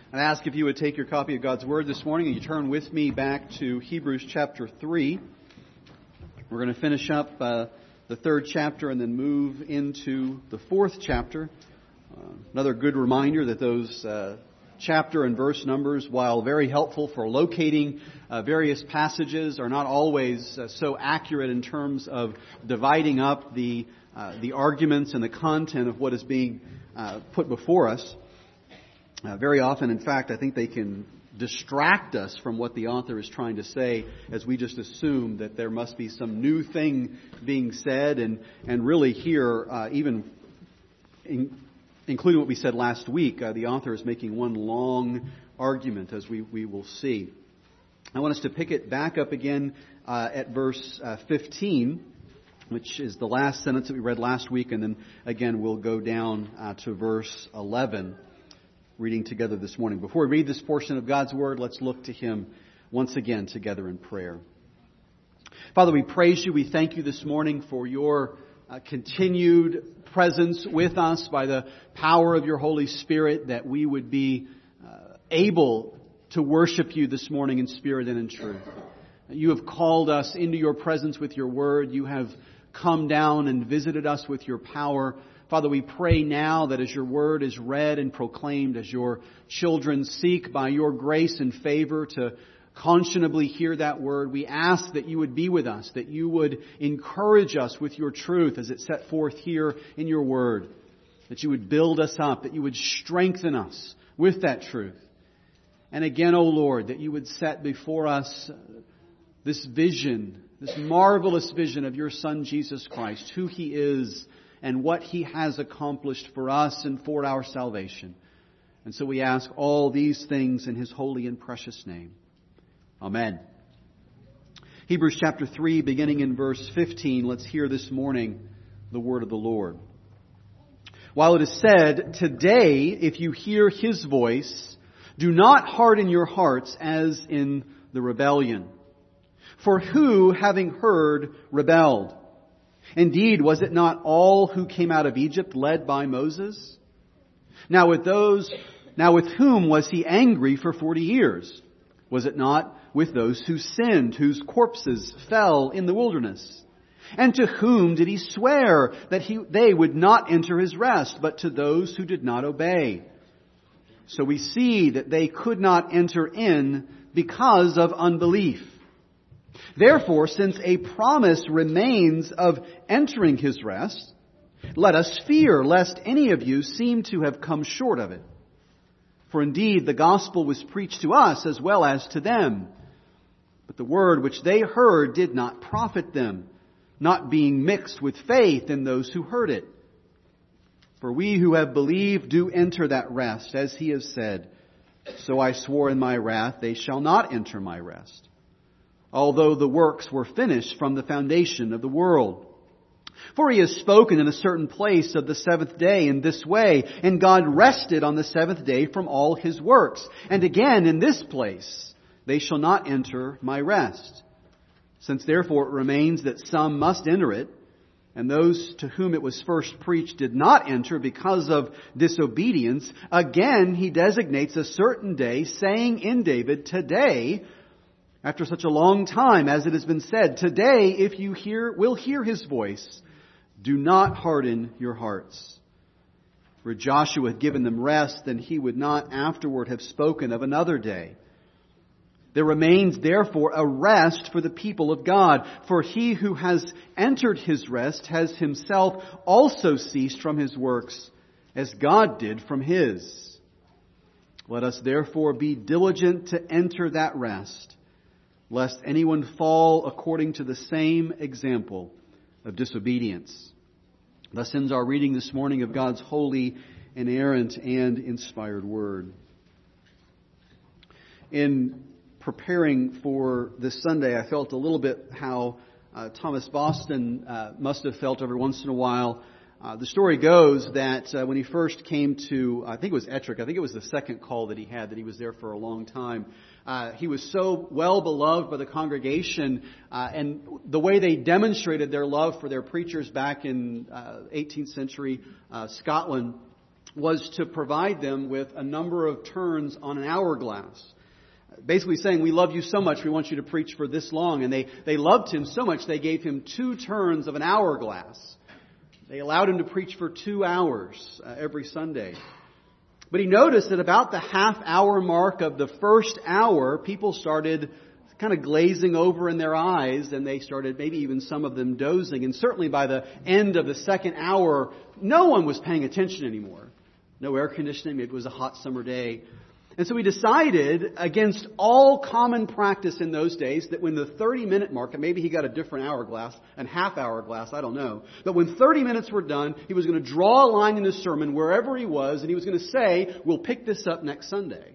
I ask if you would take your copy of God's Word this morning and you turn with me back to Hebrews chapter 3. We're going to finish up the third chapter and then move into the fourth chapter. Another good reminder that those chapter and verse numbers, while very helpful for locating various passages, are not always so accurate in terms of dividing up the arguments and the content of what is being put before us. Very often, in fact, I think they can distract us from what the author is trying to say, as we just assume that there must be some new thing being said, and really here, including what we said last week, the author is making one long argument, as we will see. I want us to pick it back up again at verse 15, which is the last sentence that we read last week, and then again we'll go down to verse 11. Reading together this morning. Before we read this portion of God's Word, let's look to Him once again together in prayer. Father, we praise You. We thank You this morning for Your continued presence with us by the power of Your Holy Spirit, that we would be able to worship You this morning in spirit and in truth. You have called us into Your presence with Your Word. You have come down and visited us with Your power. Father, we pray now that as Your Word is read and proclaimed, as Your children seek by Your grace and favor to conscionably hear that Word, we ask that You would be with us, that You would encourage us with Your truth as it's set forth here in Your Word, that You would build us up, that You would strengthen us with that truth. And again, O Lord, that You would set before us this vision, this marvelous vision of Your Son, Jesus Christ, who He is, and what He has accomplished for us and for our salvation. And so we ask all these things in His holy and precious name. Amen. Hebrews chapter 3, beginning in verse 15, let's hear this morning the word of the Lord. While it is said, "Today, if you hear His voice, do not harden your hearts as in the rebellion. For who, having heard, rebelled? Indeed, was it not all who came out of Egypt led by Moses? Now with whom was He angry for 40 years? Was it not with those who sinned, whose corpses fell in the wilderness? And to whom did He swear that they would not enter His rest, but to those who did not obey? So we see that they could not enter in because of unbelief. Therefore, since a promise remains of entering His rest, let us fear lest any of you seem to have come short of it. For indeed the gospel was preached to us as well as to them. But the word which they heard did not profit them, not being mixed with faith in those who heard it. For we who have believed do enter that rest, as He has said, so I swore in my wrath, they shall not enter my rest. Although the works were finished from the foundation of the world. For He has spoken in a certain place of the seventh day in this way, and God rested on the seventh day from all His works. And again in this place, they shall not enter my rest. Since therefore it remains that some must enter it, and those to whom it was first preached did not enter because of disobedience, again He designates a certain day, saying in David, "Today, after such a long time, as it has been said, today, if you will hear His voice, do not harden your hearts." For Joshua had given them rest, then he would not afterward have spoken of another day. There remains therefore a rest for the people of God. For he who has entered His rest has himself also ceased from his works, as God did from His. Let us therefore be diligent to enter that rest, lest anyone fall according to the same example of disobedience. Thus ends our reading this morning of God's holy, inerrant, and inspired Word. In preparing for this Sunday, I felt a little bit how Thomas Boston must have felt every once in a while. The story goes that when he first came to, I think it was Ettrick, I think it was the second call that he was there for a long time. He was so well beloved by the congregation, and the way they demonstrated their love for their preachers back in 18th century Scotland was to provide them with a number of turns on an hourglass. Basically saying, we love you so much, we want you to preach for this long. And they loved him so much, they gave him 2 turns of an hourglass. They allowed him to preach for 2 hours every Sunday. But he noticed that about the half-hour mark of the first hour, people started kind of glazing over in their eyes, and they started, maybe even some of them, dozing. And certainly by the end of the second hour, no one was paying attention anymore. No air conditioning, maybe it was a hot summer day. And so he decided, against all common practice in those days, that when the 30-minute mark, and maybe he got a different hourglass, and half-hourglass, I don't know, but when 30 minutes were done, he was going to draw a line in his sermon wherever he was, and he was going to say, we'll pick this up next Sunday.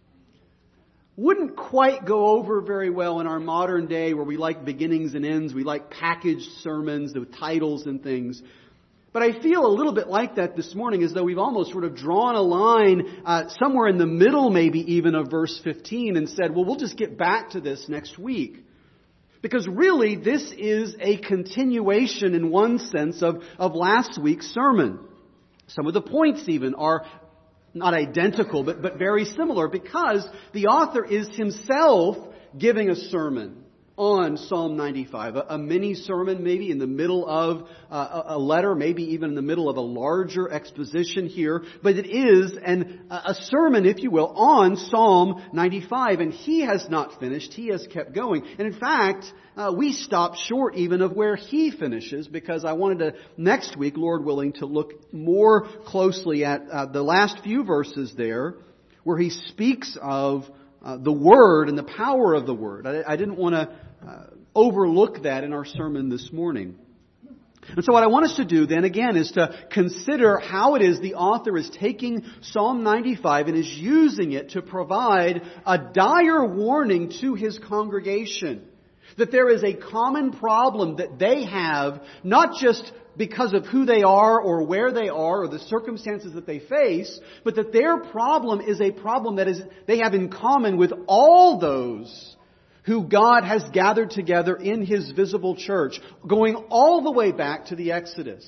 Wouldn't quite go over very well in our modern day where we like beginnings and ends, we like packaged sermons with titles and things. But I feel a little bit like that this morning, as though we've almost sort of drawn a line somewhere in the middle, maybe even of verse 15, and said, well, we'll just get back to this next week. Because really, this is a continuation in one sense of last week's sermon. Some of the points even are not identical, but very similar, because the author is himself giving a sermon on Psalm 95, a mini sermon maybe in the middle of a letter, maybe even in the middle of a larger exposition here, but it is a sermon, if you will, on Psalm 95, and he has not finished, he has kept going. And in fact, we stop short even of where he finishes, because I wanted to, next week, Lord willing, to look more closely at the last few verses there, where he speaks of the Word and the power of the Word. I didn't want to overlook that in our sermon this morning. And so what I want us to do then again is to consider how it is the author is taking Psalm 95 and is using it to provide a dire warning to his congregation. That there is a common problem that they have, not just because of who they are or where they are or the circumstances that they face, but that their problem is a problem that they have in common with all those who God has gathered together in His visible church, going all the way back to the Exodus.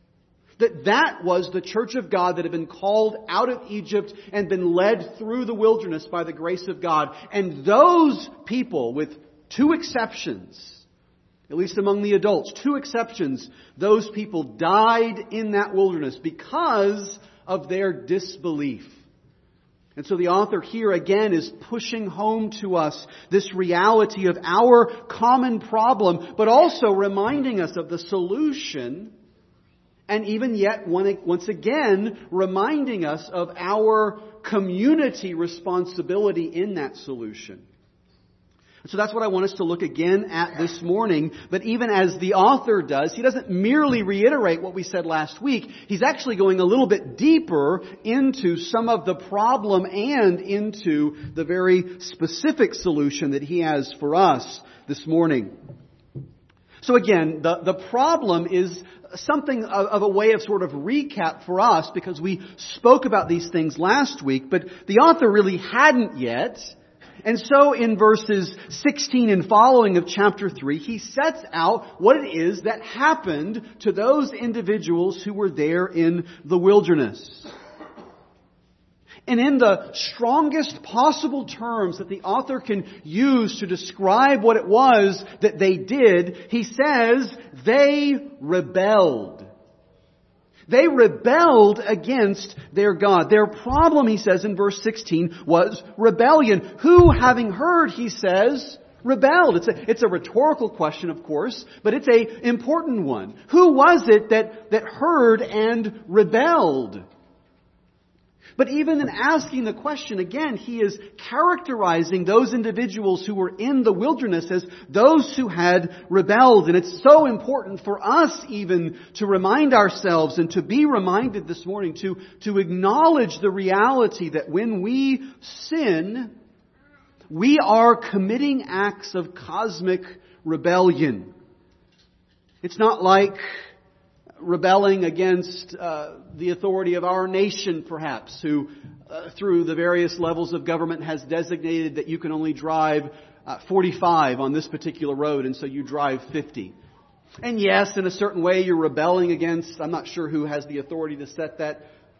That was the church of God that had been called out of Egypt and been led through the wilderness by the grace of God. And those people, with 2 exceptions, at least among the adults, 2 exceptions, those people died in that wilderness because of their disbelief. And so the author here again is pushing home to us this reality of our common problem, but also reminding us of the solution, and even yet once again reminding us of our community responsibility in that solution. So that's what I want us to look again at this morning. But even as the author does, he doesn't merely reiterate what we said last week. He's actually going a little bit deeper into some of the problem and into the very specific solution that he has for us this morning. So again, the problem is something of a way of sort of recap for us, because we spoke about these things last week, but the author really hadn't yet. And so in verses 16 and following of chapter 3, he sets out what it is that happened to those individuals who were there in the wilderness. And in the strongest possible terms that the author can use to describe what it was that they did, he says they rebelled. They rebelled against their God. Their problem, he says in verse 16, was rebellion. Who, having heard, he says, rebelled? It's a rhetorical question, of course, but it's an important one. Who was it that heard and rebelled? But even in asking the question, again, he is characterizing those individuals who were in the wilderness as those who had rebelled. And it's so important for us even to remind ourselves and to be reminded this morning to acknowledge the reality that when we sin, we are committing acts of cosmic rebellion. It's not like rebelling against the authority of our nation, perhaps, who through the various levels of government has designated that you can only drive 45 on this particular road, and so you drive 50. And yes, in a certain way you're rebelling against, I'm not sure who has the authority to set that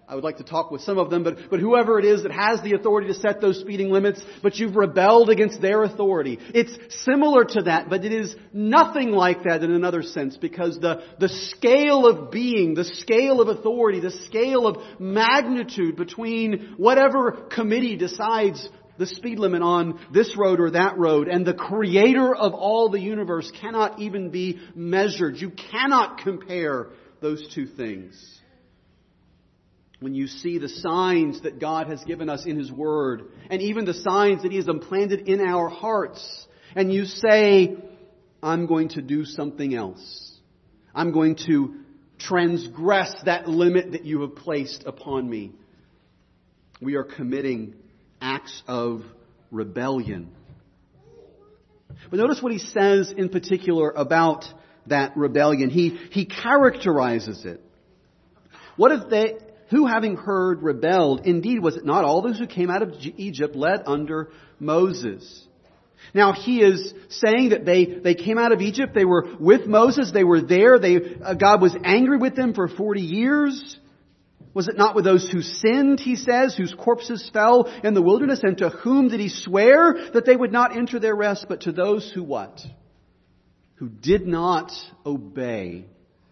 I would like to talk with some of them, but whoever it is that has the authority to set those speeding limits, but you've rebelled against their authority. It's similar to that, but it is nothing like that in another sense, because the scale of being, the scale of authority, the scale of magnitude between whatever committee decides the speed limit on this road or that road, and the Creator of all the universe cannot even be measured. You cannot compare those two things. When you see the signs that God has given us in His Word, and even the signs that He has implanted in our hearts, and you say, I'm going to do something else. I'm going to transgress that limit that you have placed upon me. We are committing acts of rebellion. But notice what he says in particular about that rebellion. He characterizes it. What if they... Who, having heard, rebelled? Indeed, was it not all those who came out of Egypt led under Moses? Now, he is saying that they came out of Egypt. They were with Moses. They were there. God was angry with them for 40 years. Was it not with those who sinned, he says, whose corpses fell in the wilderness? And to whom did he swear that they would not enter their rest? But to those who what? Who did not obey.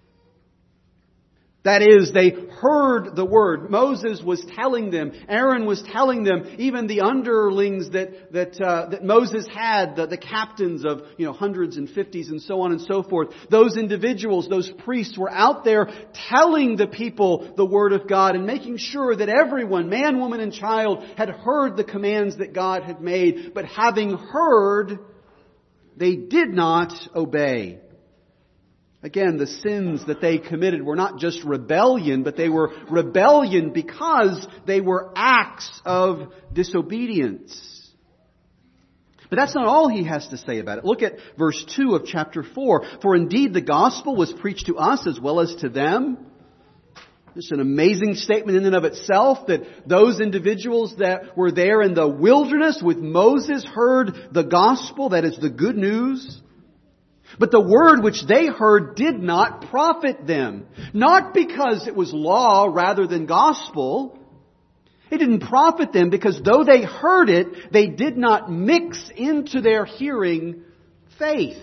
That is, they heard the word. Moses was telling them, Aaron was telling them, even the underlings that Moses had, the captains of hundreds and fifties and so on and so forth. Those individuals, those priests were out there telling the people the word of God and making sure that everyone, man, woman, and child, had heard the commands that God had made. But having heard, they did not obey. Again, the sins that they committed were not just rebellion, but they were rebellion because they were acts of disobedience. But that's not all he has to say about it. Look at verse 2 of chapter 4. For indeed the gospel was preached to us as well as to them. It's an amazing statement in and of itself that those individuals that were there in the wilderness with Moses heard the gospel, that is the good news. But the word which they heard did not profit them. Not because it was law rather than gospel. It didn't profit them because though they heard it, they did not mix into their hearing faith.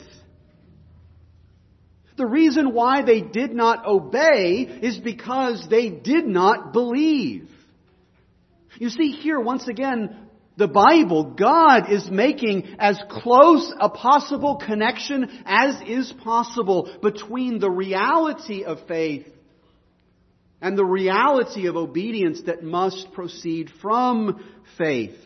The reason why they did not obey is because they did not believe. You see here, once again, the Bible, God is making as close a possible connection as is possible between the reality of faith and the reality of obedience that must proceed from faith.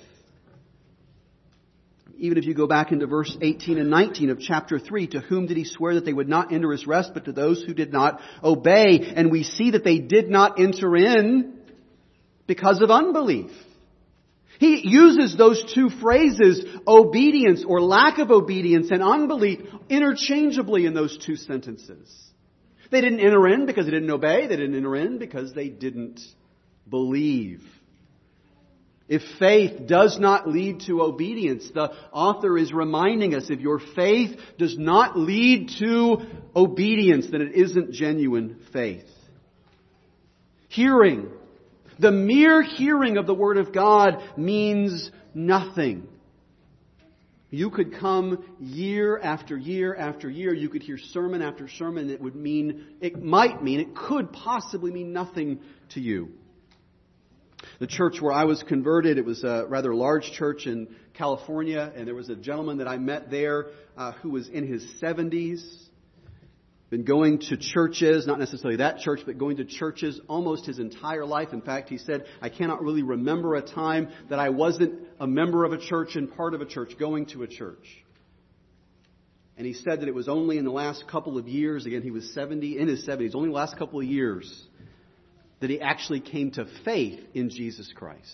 Even if you go back into verse 18 and 19 of chapter 3, to whom did he swear that they would not enter his rest, but to those who did not obey? And we see that they did not enter in because of unbelief. He uses those two phrases, obedience or lack of obedience and unbelief, interchangeably in those two sentences. They didn't enter in because they didn't obey. They didn't enter in because they didn't believe. If faith does not lead to obedience, the author is reminding us, if your faith does not lead to obedience, then it isn't genuine faith. Hearing. The mere hearing of the Word of God means nothing. You could come year after year after year. You could hear sermon after sermon. It could possibly mean nothing to you. The church where I was converted, it was a rather large church in California, and there was a gentleman that I met there who was in his 70s. Been going to churches, not necessarily that church, but going to churches almost his entire life. In fact, he said, I cannot really remember a time that I wasn't a member of a church and part of a church, going to a church. And he said that it was only in the last couple of years, again, he was in his 70s, only the last couple of years, that he actually came to faith in Jesus Christ.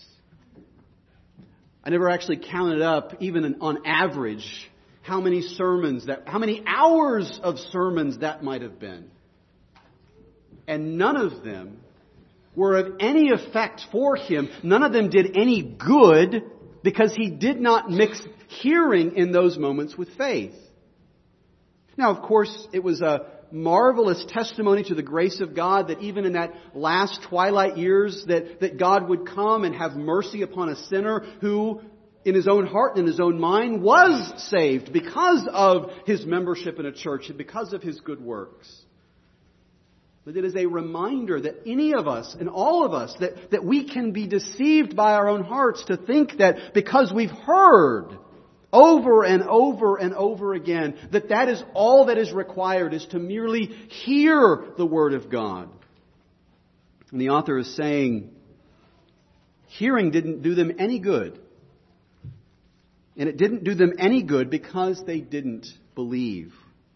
I never actually counted up, even on average, how many hours of sermons that might have been. And none of them were of any effect for him. None of them did any good because he did not mix hearing in those moments with faith. Now, of course, it was a marvelous testimony to the grace of God that even in that last twilight years that God would come and have mercy upon a sinner who in his own heart and in his own mind was saved because of his membership in a church and because of his good works. But it is a reminder that any of us and all of us, that we can be deceived by our own hearts to think that because we've heard over and over and over again, that is all that is required, is to merely hear the Word of God. And the author is saying, hearing didn't do them any good. And it didn't do them any good because they didn't believe.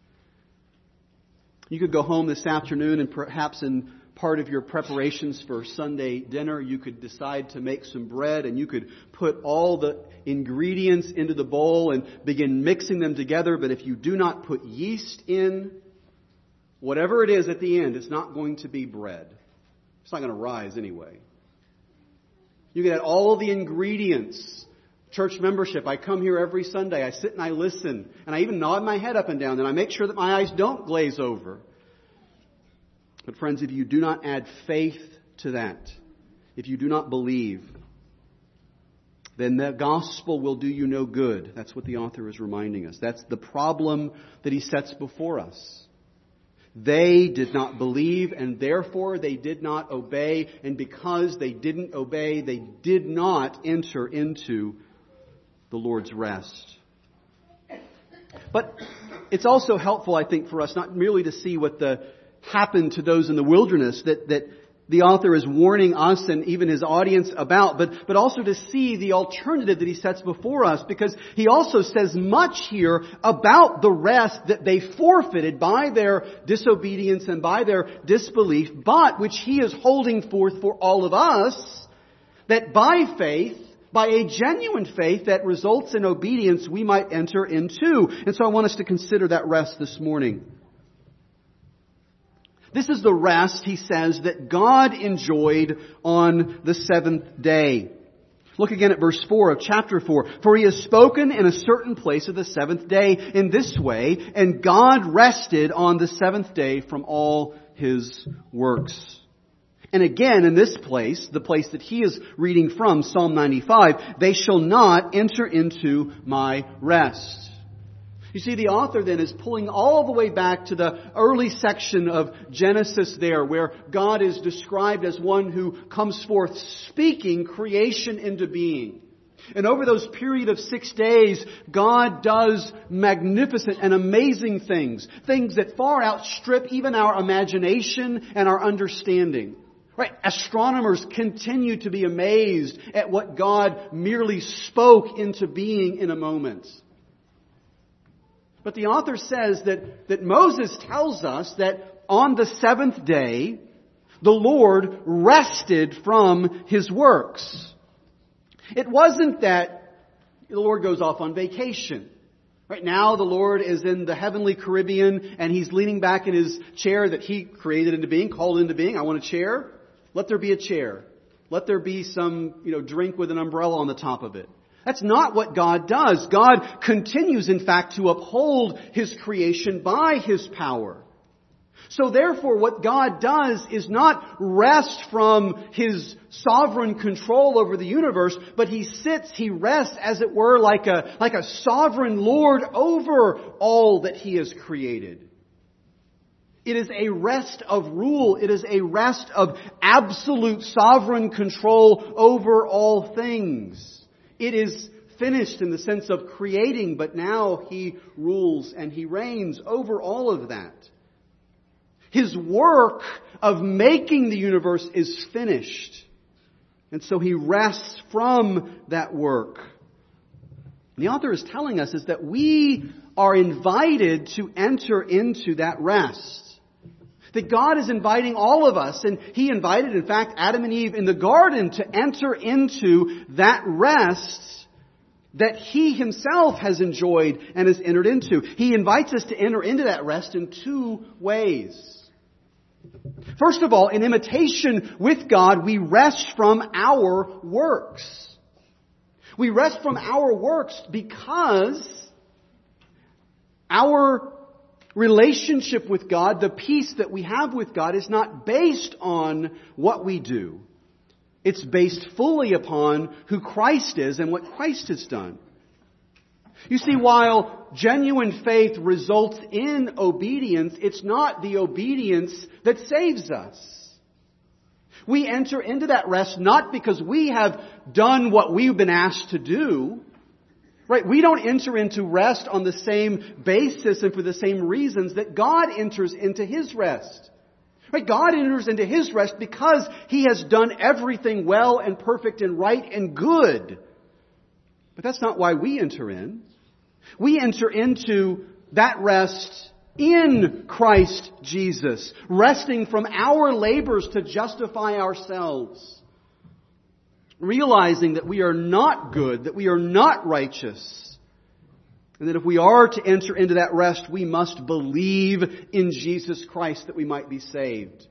You could go home this afternoon and perhaps in part of your preparations for Sunday dinner, you could decide to make some bread and you could put all the ingredients into the bowl and begin mixing them together. But if you do not put yeast in, whatever it is at the end, it's not going to be bread. It's not going to rise anyway. You can add all the ingredients. Church membership, I come here every Sunday, I sit and I listen, and I even nod my head up and down, and I make sure that my eyes don't glaze over. But friends, if you do not add faith to that, if you do not believe, then the gospel will do you no good. That's what the author is reminding us. That's the problem that he sets before us. They did not believe, and therefore they did not obey, and because they didn't obey, they did not enter into the Lord's rest. But it's also helpful, I think, for us not merely to see what happened to those in the wilderness that the author is warning us and even his audience about, but also to see the alternative that he sets before us, because he also says much here about the rest that they forfeited by their disobedience and by their disbelief, but which he is holding forth for all of us, that by faith, by a genuine faith that results in obedience, we might enter into. And so I want us to consider that rest this morning. This is the rest, he says, that God enjoyed on the seventh day. Look again at verse 4 of chapter 4. For he has spoken in a certain place of the seventh day in this way, and God rested on the seventh day from all his works. And again, in this place, the place that he is reading from, Psalm 95, they shall not enter into my rest. You see, the author then is pulling all the way back to the early section of Genesis there, where God is described as one who comes forth speaking creation into being. And over those period of 6 days, God does magnificent and amazing things. Things that far outstrip even our imagination and our understanding. Right? Astronomers continue to be amazed at what God merely spoke into being in a moment. But the author says that Moses tells us that on the seventh day, the Lord rested from his works. It wasn't that the Lord goes off on vacation. Right now, the Lord is in the heavenly Caribbean, and he's leaning back in his chair that he created into being, called into being. I want a chair. Let there be a chair. Let there be some, drink with an umbrella on the top of it. That's not what God does. God continues, in fact, to uphold his creation by his power. So therefore, what God does is not rest from his sovereign control over the universe, but he rests, as it were, like a sovereign Lord over all that he has created. It is a rest of rule. It is a rest of absolute sovereign control over all things. It is finished in the sense of creating, but now he rules and he reigns over all of that. His work of making the universe is finished. And so he rests from that work. And the author is telling us is that we are invited to enter into that rest. That God is inviting all of us, and he invited, in fact, Adam and Eve in the garden to enter into that rest that he himself has enjoyed and has entered into. He invites us to enter into that rest in two ways. First of all, in imitation with God, we rest from our works. We rest from our works because our Relationship with God, the peace that we have with God, is not based on what we do. It's based fully upon who Christ is and what Christ has done. You see, while genuine faith results in obedience, it's not the obedience that saves us. We enter into that rest not because we have done what we've been asked to do. Right? We don't enter into rest on the same basis and for the same reasons that God enters into His rest. Right? God enters into His rest because He has done everything well and perfect and right and good. But that's not why we enter in. We enter into that rest in Christ Jesus, resting from our labors to justify ourselves, realizing that we are not good, that we are not righteous, and that if we are to enter into that rest, we must believe in Jesus Christ that we might be saved.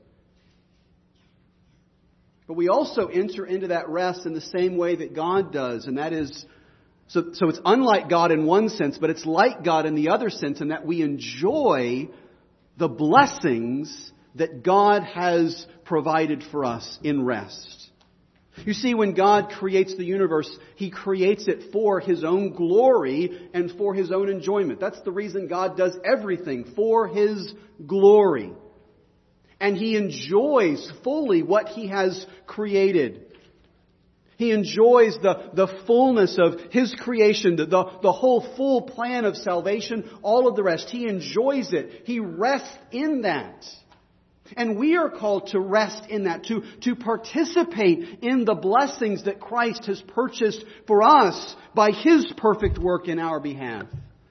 But we also enter into that rest in the same way that God does, and that is, so it's unlike God in one sense, but it's like God in the other sense, in that we enjoy the blessings that God has provided for us in rest. You see, when God creates the universe, He creates it for His own glory and for His own enjoyment. That's the reason God does everything, for His glory. And He enjoys fully what He has created. He enjoys the fullness of His creation, the whole full plan of salvation, all of the rest. He enjoys it. He rests in that. And we are called to rest in that, to participate in the blessings that Christ has purchased for us by His perfect work in our behalf.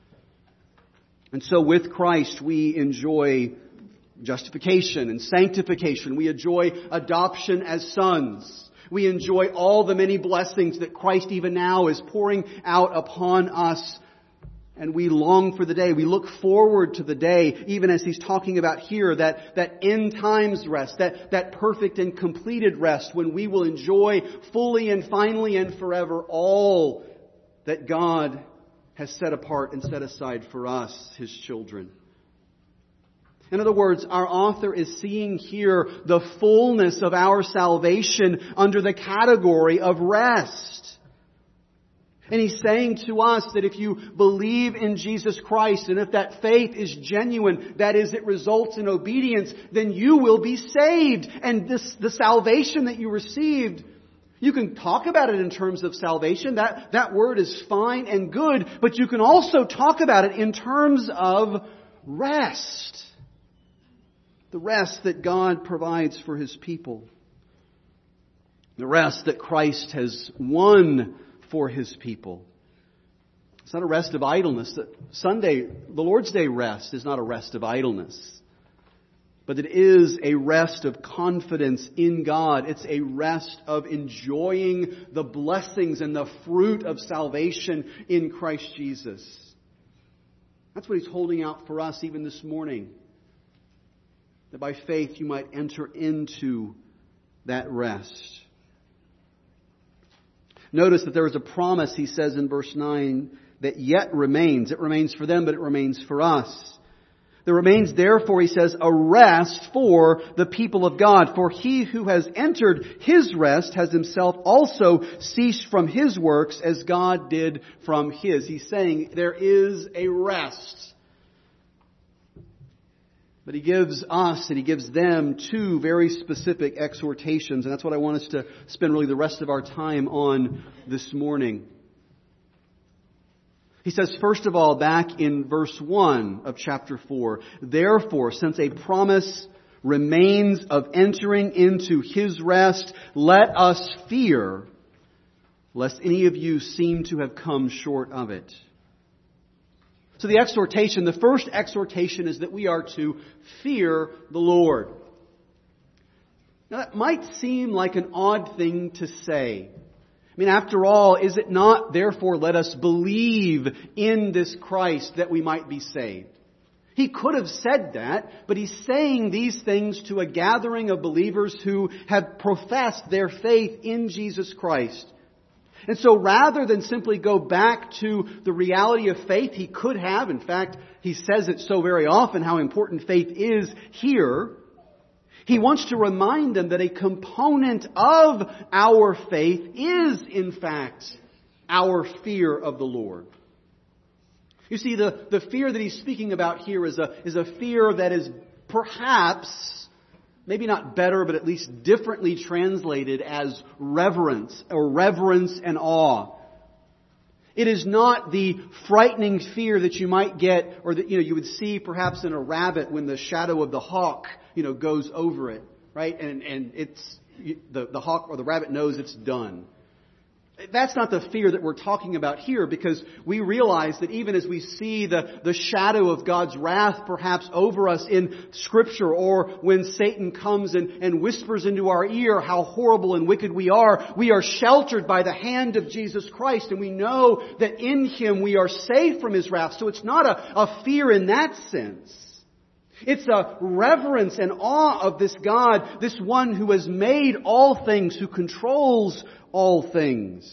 And so with Christ we enjoy justification and sanctification. We enjoy adoption as sons. We enjoy all the many blessings that Christ even now is pouring out upon us. And we long for the day. We look forward to the day, even as He's talking about here, that end times rest, that perfect and completed rest when we will enjoy fully and finally and forever all that God has set apart and set aside for us, His children. In other words, our author is seeing here the fullness of our salvation under the category of rest. And he's saying to us that if you believe in Jesus Christ, and if that faith is genuine, that is, it results in obedience, then you will be saved. And the salvation that you received, you can talk about it in terms of salvation. That word is fine and good, but you can also talk about it in terms of rest. The rest that God provides for His people. The rest that Christ has won for His people. It's not a rest of idleness. The Lord's Day rest is not a rest of idleness. But it is a rest of confidence in God. It's a rest of enjoying the blessings and the fruit of salvation in Christ Jesus. That's what He's holding out for us even this morning. That by faith you might enter into that rest. Notice that there is a promise, he says in verse 9, that yet remains. It remains for them, but it remains for us. There remains, therefore, he says, a rest for the people of God. For he who has entered His rest has himself also ceased from his works as God did from His. He's saying there is a rest. But He gives us and He gives them two very specific exhortations. And that's what I want us to spend really the rest of our time on this morning. He says, first of all, back in verse 1 of chapter 4, therefore, since a promise remains of entering into His rest, let us fear, lest any of you seem to have come short of it. So the first exhortation is that we are to fear the Lord. Now that might seem like an odd thing to say. I mean, after all, is it not, therefore, let us believe in this Christ that we might be saved? He could have said that, but He's saying these things to a gathering of believers who have professed their faith in Jesus Christ. And so rather than simply go back to the reality of faith, he could have, in fact, he says it so very often how important faith is here. He wants to remind them that a component of our faith is, in fact, our fear of the Lord. You see, the fear that he's speaking about here is a fear that is perhaps, maybe not better, but at least differently translated as reverence, or reverence and awe. It is not the frightening fear that you might get, or that you would see perhaps in a rabbit when the shadow of the hawk goes over it, right? And it's the hawk or the rabbit knows it's done. That's not the fear that we're talking about here, because we realize that even as we see the shadow of God's wrath perhaps over us in Scripture, or when Satan comes and whispers into our ear how horrible and wicked we are sheltered by the hand of Jesus Christ, and we know that in Him we are saved from His wrath. So it's not a fear in that sense. It's a reverence and awe of this God, this one who has made all things, who controls all things.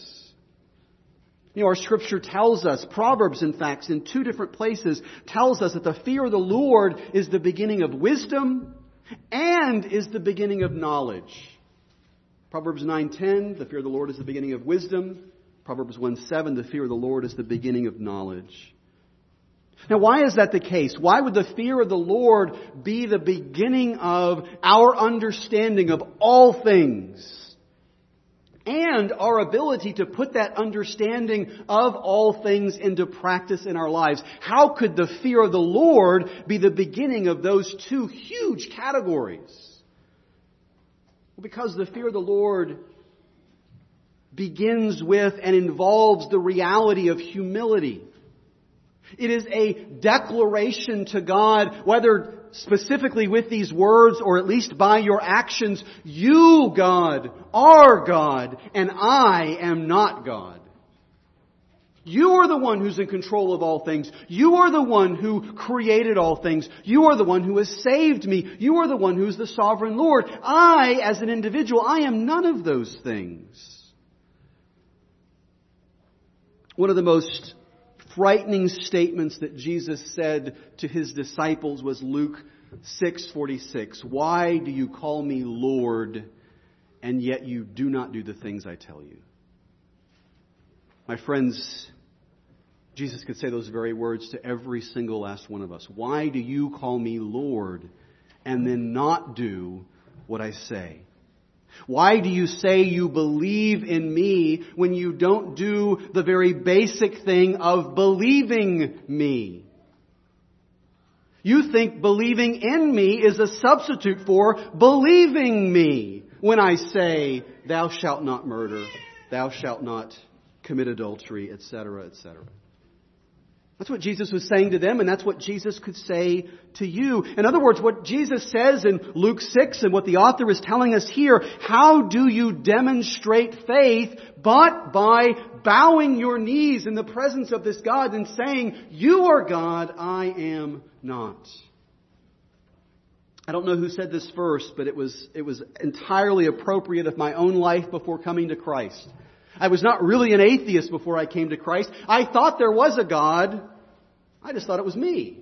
Our Scripture tells us, Proverbs in fact, in 2 different places, tells us that the fear of the Lord is the beginning of wisdom and is the beginning of knowledge. Proverbs 9:10, the fear of the Lord is the beginning of wisdom. Proverbs 1:7, the fear of the Lord is the beginning of knowledge. Now, why is that the case? Why would the fear of the Lord be the beginning of our understanding of all things and our ability to put that understanding of all things into practice in our lives? How could the fear of the Lord be the beginning of those 2 huge categories? Well, because the fear of the Lord begins with and involves the reality of humility. It is a declaration to God, whether specifically with these words or at least by your actions, you, God, are God, and I am not God. You are the one who's in control of all things. You are the one who created all things. You are the one who has saved me. You are the one who's the sovereign Lord. I, as an individual, I am none of those things. One of the most frightening statements that Jesus said to His disciples was Luke 6:46. Why do you call me Lord, and yet you do not do the things I tell you? My friends, Jesus could say those very words to every single last one of us. Why do you call me Lord, and then not do what I say? Why do you say you believe in me when you don't do the very basic thing of believing me? You think believing in me is a substitute for believing me when I say, thou shalt not murder, thou shalt not commit adultery, etc., etc. That's what Jesus was saying to them, and that's what Jesus could say to you. In other words, what Jesus says in Luke 6 and what the author is telling us here, how do you demonstrate faith but by bowing your knees in the presence of this God and saying, you are God, I am not. I don't know who said this first, but it was entirely appropriate of my own life before coming to Christ. I was not really an atheist before I came to Christ. I thought there was a God. I just thought it was me.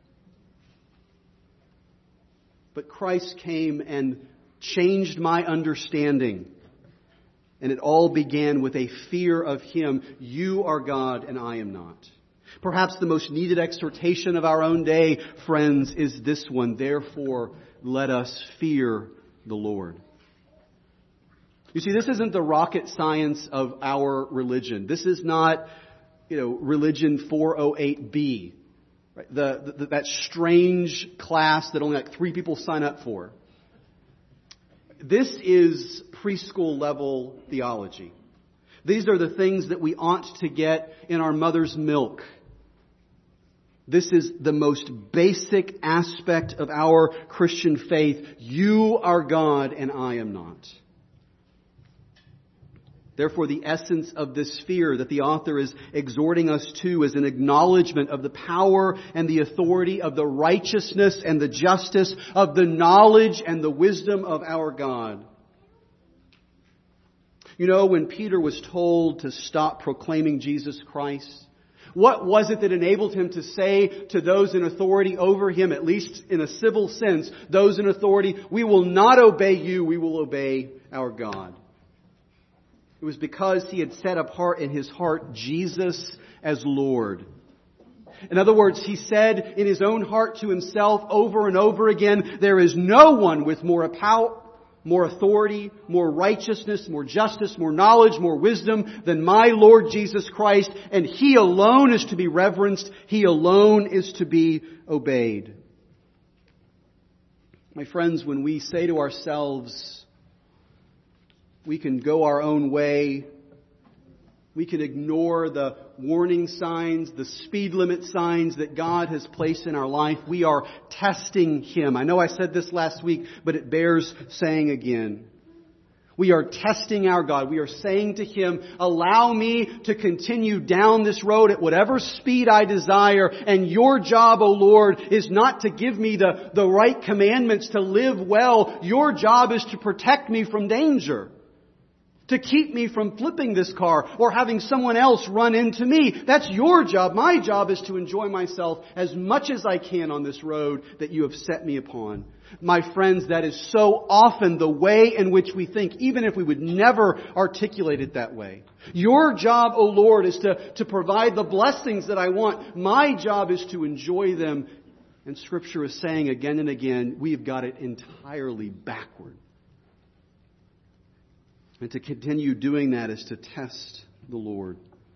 But Christ came and changed my understanding. And it all began with a fear of Him. You are God and I am not. Perhaps the most needed exhortation of our own day, friends, is this one. Therefore, let us fear the Lord. You see, this isn't the rocket science of our religion. This is not, religion 408B, right? That strange class that only like 3 people sign up for. This is preschool level theology. These are the things that we ought to get in our mother's milk. This is the most basic aspect of our Christian faith. You are God and I am not. Therefore, the essence of this fear that the author is exhorting us to is an acknowledgement of the power and the authority of the righteousness and the justice of the knowledge and the wisdom of our God. You know, when Peter was told to stop proclaiming Jesus Christ, what was it that enabled him to say to those in authority over him, at least in a civil sense, those in authority, we will not obey you, we will obey our God? It was because he had set apart in his heart Jesus as Lord. In other words, he said in his own heart to himself over and over again, there is no one with more power, more authority, more righteousness, more justice, more knowledge, more wisdom than my Lord Jesus Christ, and He alone is to be reverenced. He alone is to be obeyed. My friends, when we say to ourselves, we can go our own way, we can ignore the warning signs, the speed limit signs that God has placed in our life, we are testing Him. I know I said this last week, but it bears saying again. We are testing our God. We are saying to Him, allow me to continue down this road at whatever speed I desire. And your job, O Lord, is not to give me the right commandments to live well. Your job is to protect me from danger. To keep me from flipping this car or having someone else run into me. That's your job. My job is to enjoy myself as much as I can on this road that you have set me upon. My friends, that is so often the way in which we think, even if we would never articulate it that way. Your job, O Lord, is to provide the blessings that I want. My job is to enjoy them. And Scripture is saying again and again, we've got it entirely backward. And to continue doing that is to test the Lord.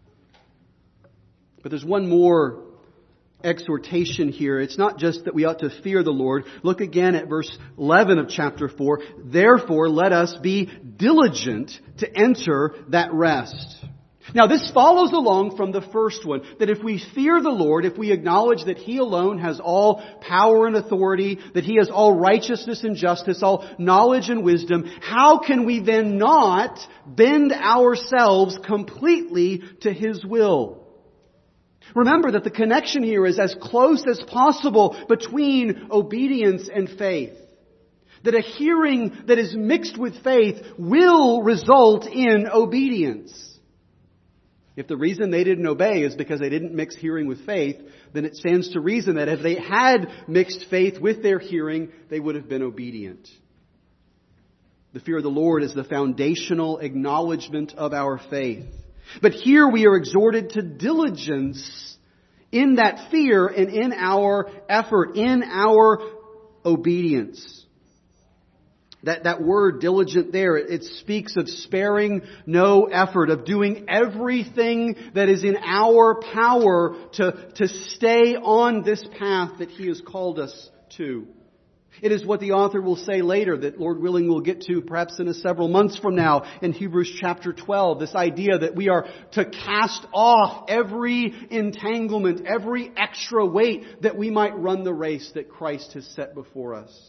But there's one more exhortation here. It's not just that we ought to fear the Lord. Look again at verse 11 of chapter 4. Therefore, let us be diligent to enter that rest. Now, this follows along from the first one, that if we fear the Lord, if we acknowledge that He alone has all power and authority, that He has all righteousness and justice, all knowledge and wisdom, how can we then not bend ourselves completely to His will? Remember that the connection here is as close as possible between obedience and faith. That a hearing that is mixed with faith will result in obedience. If the reason they didn't obey is because they didn't mix hearing with faith, then it stands to reason that if they had mixed faith with their hearing, they would have been obedient. The fear of the Lord is the foundational acknowledgement of our faith. But here we are exhorted to diligence in that fear and in our effort, in our obedience. That word diligent there, it speaks of sparing no effort, of doing everything that is in our power to stay on this path that He has called us to. It is what the author will say later, that Lord willing we'll get to perhaps in several months from now in Hebrews chapter 12. This idea that we are to cast off every entanglement, every extra weight that we might run the race that Christ has set before us.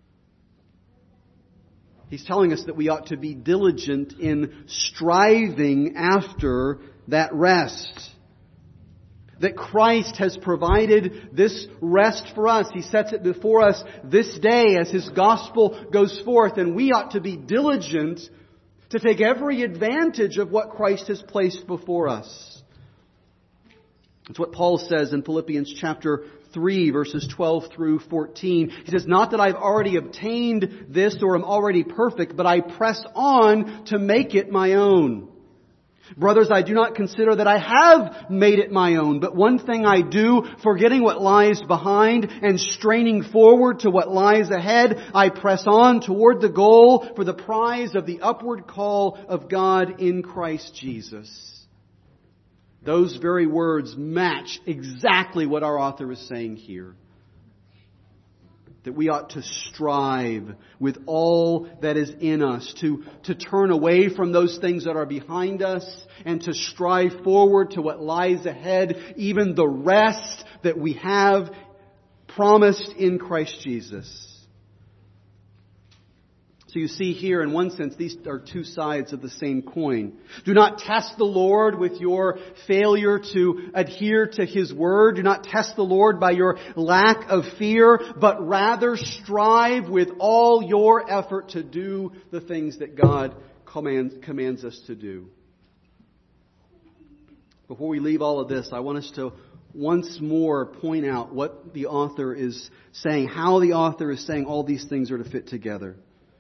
He's telling us that we ought to be diligent in striving after that rest. That Christ has provided this rest for us. He sets it before us this day as His gospel goes forth. And we ought to be diligent to take every advantage of what Christ has placed before us. That's what Paul says in Philippians chapter 3, verses 12 through 14. He says, not that I've already obtained this or am already perfect, but I press on to make it my own. Brothers, I do not consider that I have made it my own, but one thing I do, forgetting what lies behind and straining forward to what lies ahead, I press on toward the goal for the prize of the upward call of God in Christ Jesus. Those very words match exactly what our author is saying here. That we ought to strive with all that is in us to turn away from those things that are behind us and to strive forward to what lies ahead, even the rest that we have promised in Christ Jesus. So you see here, in one sense, these are two sides of the same coin. Do not test the Lord with your failure to adhere to His word. Do not test the Lord by your lack of fear, but rather strive with all your effort to do the things that God commands us to do. Before we leave all of this, I want us to once more point out what the author is saying, how the author is saying all these things are to fit together.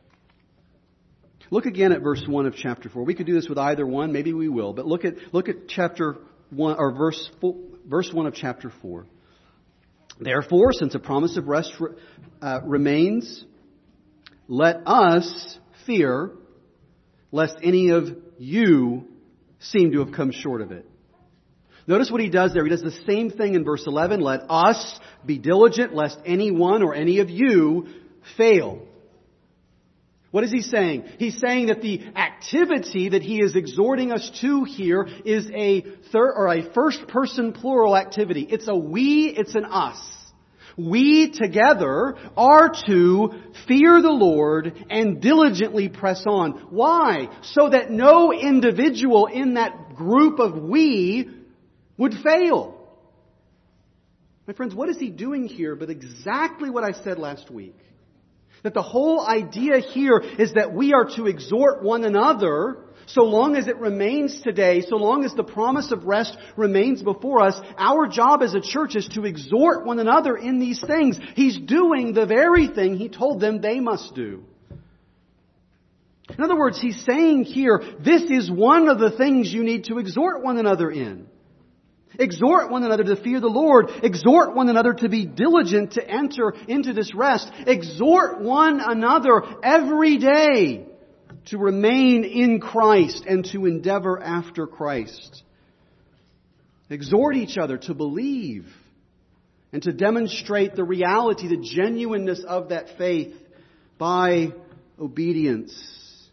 Look again at verse 1 of chapter 4. We could do this with either one, maybe we will, but look at chapter 1 or verse 1 of chapter 4. Therefore, since a promise of rest remains, let us fear lest any of you seem to have come short of it. Notice what he does there. He does the same thing in verse 11. Let us be diligent lest anyone or any of you fail. What is he saying? He's saying that the activity that he is exhorting us to here is a first person plural activity. It's a we, it's an us. We together are to fear the Lord and diligently press on. Why? So that no individual in that group of we would fail. My friends, what is he doing here but exactly what I said last week? That the whole idea here is that we are to exhort one another so long as it remains today, so long as the promise of rest remains before us. Our job as a church is to exhort one another in these things. He's doing the very thing he told them they must do. In other words, he's saying here, this is one of the things you need to exhort one another in. Exhort one another to fear the Lord. Exhort one another to be diligent to enter into this rest. Exhort one another every day to remain in Christ and to endeavor after Christ. Exhort each other to believe and to demonstrate the reality, the genuineness of that faith by obedience.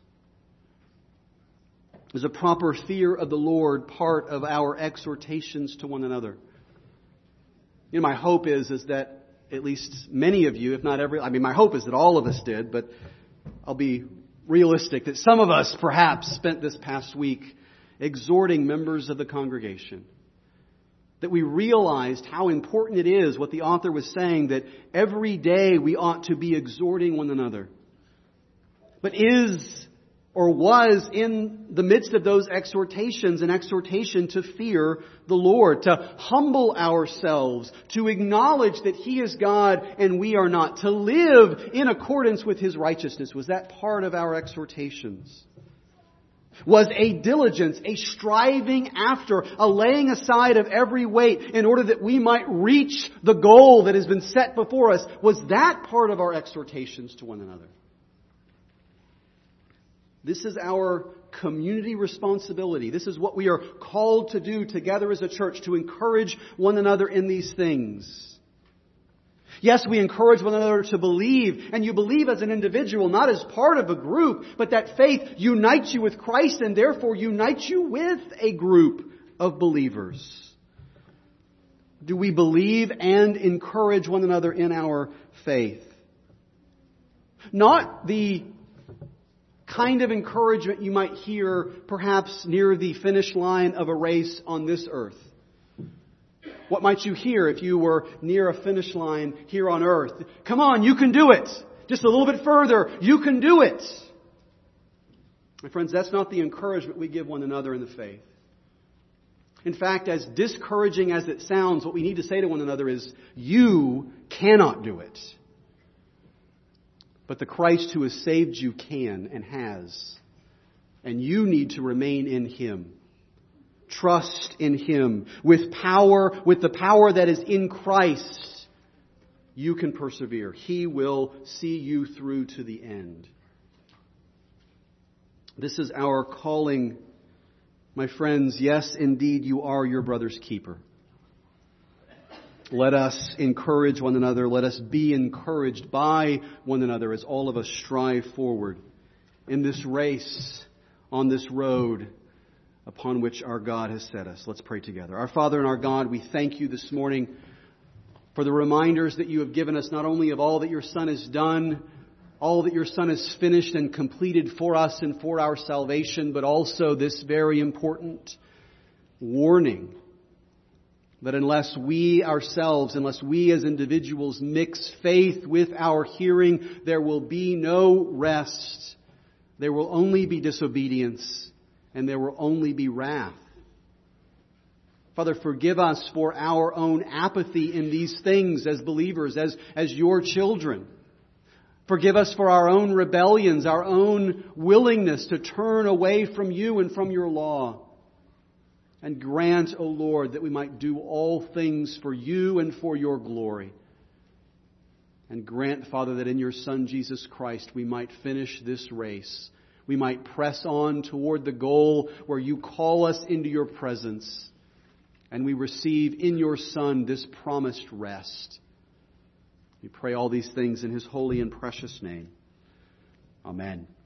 Is a proper fear of the Lord part of our exhortations to one another? You know, my hope is that at least many of you, if not my hope is that all of us did, but I'll be realistic that some of us perhaps spent this past week exhorting members of the congregation. That we realized how important it is, what the author was saying, that every day we ought to be exhorting one another. But is or was in the midst of those exhortations an exhortation to fear the Lord, to humble ourselves, to acknowledge that He is God and we are not, to live in accordance with His righteousness? Was that part of our exhortations? Was a diligence, a striving after, a laying aside of every weight in order that we might reach the goal that has been set before us, was that part of our exhortations to one another? This is our community responsibility. This is what we are called to do together as a church, to encourage one another in these things. Yes, we encourage one another to believe, and you believe as an individual, not as part of a group, but that faith unites you with Christ and therefore unites you with a group of believers. Do we believe and encourage one another in our faith? Not the kind of encouragement you might hear perhaps near the finish line of a race on this earth. What might you hear if you were near a finish line here on earth? Come on, you can do it. Just a little bit further, you can do it. My friends, that's not the encouragement we give one another in the faith. In fact, as discouraging as it sounds, what we need to say to one another is, you cannot do it. But the Christ who has saved you can and has. And you need to remain in Him. Trust in Him. With the power that is in Christ, you can persevere. He will see you through to the end. This is our calling, my friends. Yes, indeed, you are your brother's keeper. Let us encourage one another. Let us be encouraged by one another as all of us strive forward in this race, on this road upon which our God has set us. Let's pray together. Our Father and our God, we thank You this morning for the reminders that You have given us, not only of all that Your Son has done, all that Your Son has finished and completed for us and for our salvation, but also this very important warning that unless we as individuals mix faith with our hearing, there will be no rest there will only be disobedience and there will only be wrath. Father, forgive us for our own apathy in these things as believers, as your children. Forgive us for our own rebellions, our own willingness to turn away from you and from your law. And grant, O Lord, that we might do all things for you and for your glory. And grant, Father, that in your Son, Jesus Christ, we might finish this race. We might press on toward the goal where you call us into your presence. And we receive in your Son this promised rest. We pray all these things in His holy and precious name. Amen.